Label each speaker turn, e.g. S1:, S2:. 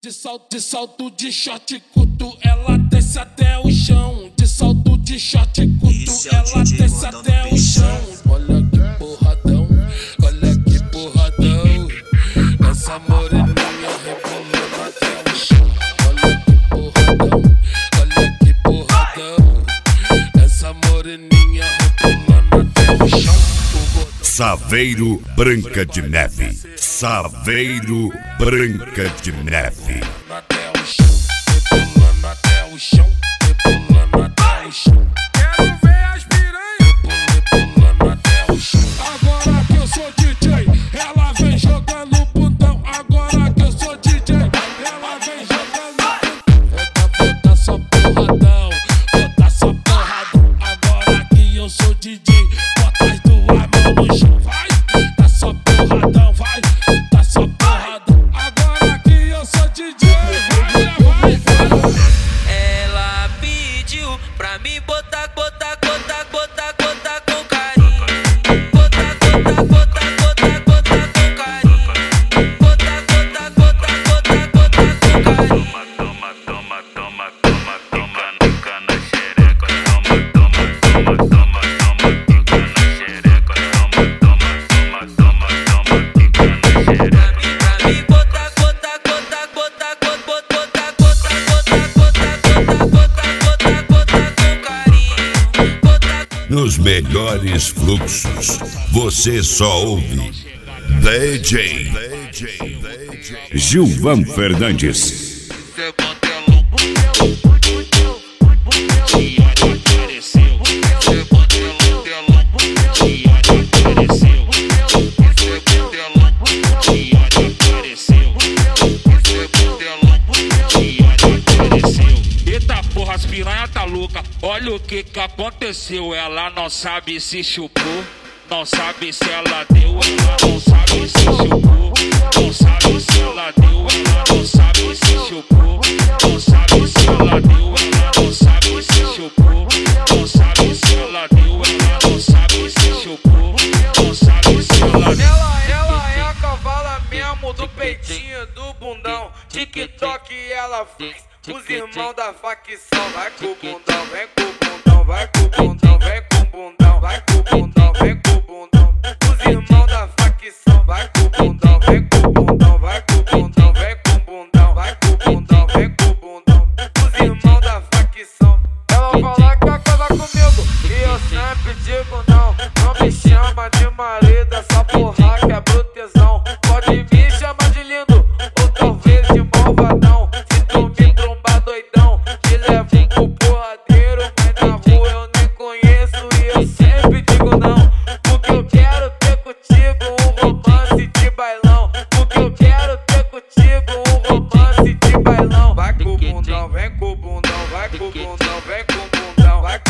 S1: De salto de short curto, ela desce até o chão. De salto de short curto, ela desce até o chão. Olha que porradão, olha que porradão. Essa moreninha rebolando até o chão. Olha que porradão, olha que porradão. Essa moreninha rebolando até o chão.
S2: Saveiro Branca de Neve. Saveiro Branca de Neve.
S1: Até o chão, rebolando até o chão, rebolando até o chão.
S3: Quero ver as piranhas
S1: Rebolando até o chão. Agora que eu sou DJ, ela vem jogando bundão. Agora que eu sou DJ, ela vem jogando bundão. Vou dar só porradão, vou dar só porradão. Agora que eu sou DJ, bota as duas mãos no chão. Vai, dá só porradão, vai, dá só porradão. Agora que eu sou DJ, vai.
S4: Ela pediu pra mim botar com carinho. Botar com carinho. Botar com carinho.
S5: Toma, pica na xereca. Toma, pica na xereca. Toma, pica na xereca.
S4: Pra mim botar com carinho.
S2: Nos melhores fluxos, você só ouve DJ Gilvan Fernandes.
S5: Cê botelão, Diário apareceu. Cê botelão, Diário apareceu. Cê botelão, Diário apareceu. Cê botelão, Diário apareceu.
S3: Eita porra, as piranha tá louca. Olha o que aconteceu. Ela não sabe se chupou, não sabe se ela deu. Ela não sabe se chupou, não sabe se ela deu. Ela não sabe se chupou, não sabe se ela deu. Ela não sabe se chupou, não sabe se ela deu. Ela não sabe se chupou, não sabe se ela deu.
S6: Ela é a cavala mesmo do peitinho do bundão. TikTok ela faz. Os irmãos da facção. Vai com o bundão, vem com o bundão, vai com o bundão, vem com o bundão, vai com o bundão, vem com o bundão. Os irmãos da facção. Vai com o bundão, vem com o bundão, vai com o bundão, vem com o bundão, vai com o bundão, vem com o bundão. Os irmãos da facção. Ela fala que quer casar comigo e eu sempre digo não. Não me chama de marido, essa porra que é brutezão. Pode me chamar de lindo ou talvez de malvadão. Se tu me trombar doidão, te levo pro porradeiro. Mas na rua eu nem conheço e eu sempre digo não. Porque eu quero ter contigo um romance de bailão. Porque eu quero ter contigo um romance de bailão. Vai com o bundão, vem com o bundão, vai com o bundão, vem com o bundão, vai